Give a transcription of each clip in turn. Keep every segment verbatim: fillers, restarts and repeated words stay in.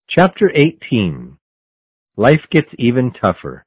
Chapter eighteen. Life Gets Even Tougher.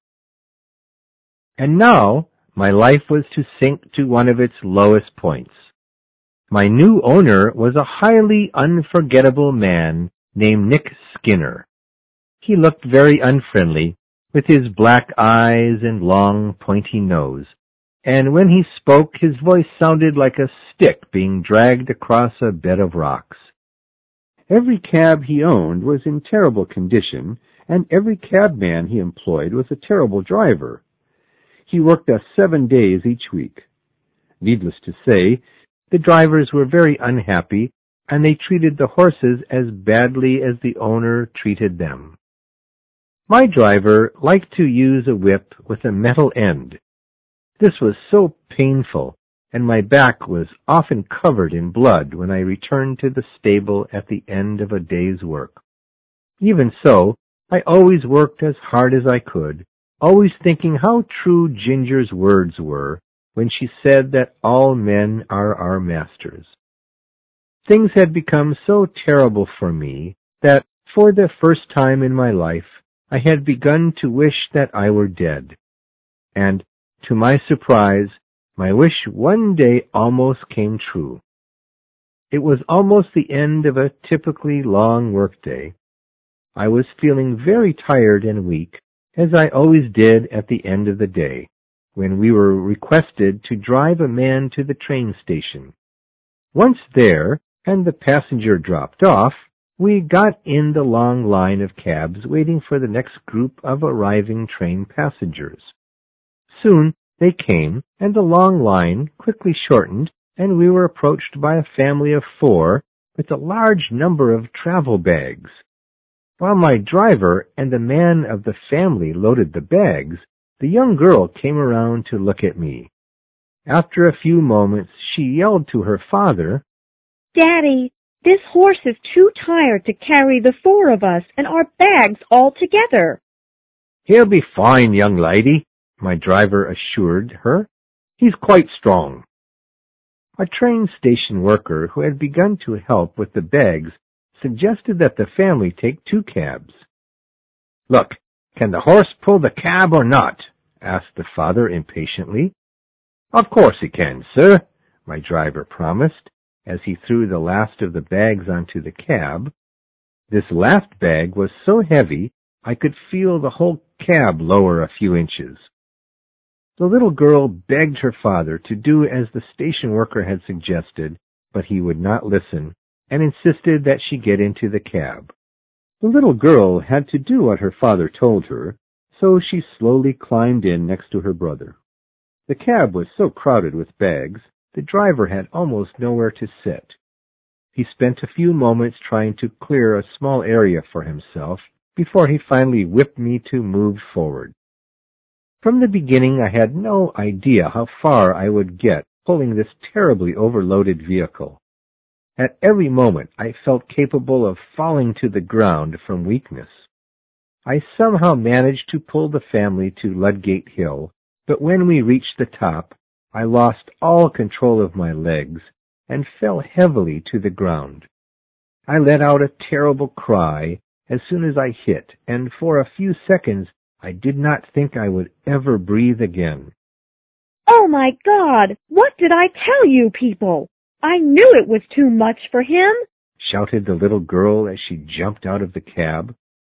And now, my life was to sink to one of its lowest points. My new owner was a highly unforgettable man named Nick Skinner. He looked very unfriendly, with his black eyes and long, pointy nose, and when he spoke, his voice sounded like a stick being dragged across a bed of rocks. Every cab he owned was in terrible condition, and every cabman he employed was a terrible driver. He worked us seven days each week. Needless to say, the drivers were very unhappy, and they treated the horses as badly as the owner treated them. My driver liked to use a whip with a metal end. This was so painful, and my back was often covered in blood when I returned to the stable at the end of a day's work. Even so, I always worked as hard as I could, always thinking how true Ginger's words were when she said that all men are our masters. Things had become so terrible for me that, for the first time in my life, I had begun to wish that I were dead. And, to my surprise, my wish one day almost came true. It was almost the end of a typically long workday. I was feeling very tired and weak, as I always did at the end of the day, when we were requested to drive a man to the train station. Once there, and the passenger dropped off, we got in the long line of cabs waiting for the next group of arriving train passengers. Soon they came, and the long line quickly shortened, and we were approached by a family of four with a large number of travel bags. While my driver and the man of the family loaded the bags, the young girl came around to look at me. After a few moments, she yelled to her father, "Daddy, this horse is too tired to carry the four of us and our bags all together." "He'll be fine, young lady," my driver assured her. "He's quite strong." A train station worker who had begun to help with the bags suggested that the family take two cabs. "Look, can the horse pull the cab or not?" asked the father impatiently. "Of course he can, sir," my driver promised, as he threw the last of the bags onto the cab. This last bag was so heavy I could feel the whole cab lower a few inches. The little girl begged her father to do as the station worker had suggested, but he would not listen, and insisted that she get into the cab. The little girl had to do what her father told her, so she slowly climbed in next to her brother. The cab was so crowded with bags, the driver had almost nowhere to sit. He spent a few moments trying to clear a small area for himself before he finally whipped me to move forward. From the beginning, I had no idea how far I would get pulling this terribly overloaded vehicle. At every moment, I felt capable of falling to the ground from weakness. I somehow managed to pull the family to Ludgate Hill, but when we reached the top, I lost all control of my legs and fell heavily to the ground. I let out a terrible cry as soon as I hit, and for a few seconds I did not think I would ever breathe again. "Oh my God! What did I tell you people? I knew it was too much for him!" shouted the little girl as she jumped out of the cab.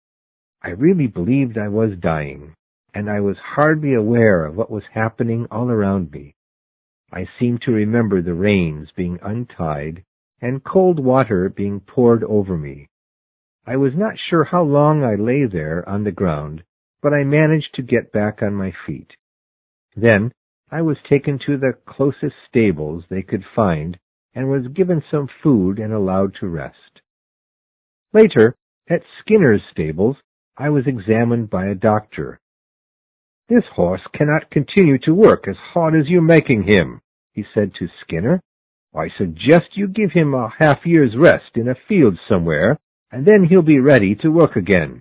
I really believed I was dying, and I was hardly aware of what was happening all around me. I seemed to remember the reins being untied and cold water being poured over me. I was not sure how long I lay there on the ground, but I managed to get back on my feet. Then I was taken to the closest stables they could find and was given some food and allowed to rest. Later, at Skinner's stables, I was examined by a doctor. "This horse cannot continue to work as hard as you're making him," he said to Skinner. "I suggest you give him a half year's rest in a field somewhere, and then he'll be ready to work again."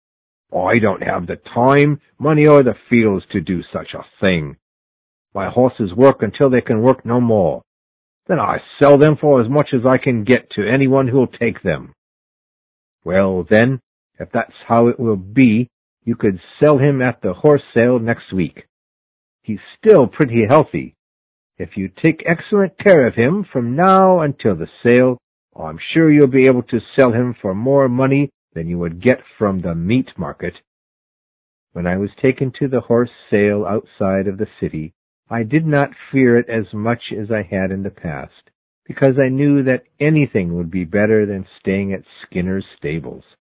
"I don't have the time, money, or the fields to do such a thing. My horses work until they can work no more. Then I sell them for as much as I can get to anyone who'll take them." "Well, then, If that's how it will be, you could sell him at the horse sale next week. He's still pretty healthy. If you take excellent care of him from now until the sale, I'm sure you'll be able to sell him for more money than you would get from the meat market." When I was taken to the horse sale outside of the city, I did not fear it as much as I had in the past, because I knew that anything would be better than staying at Skinner's stables.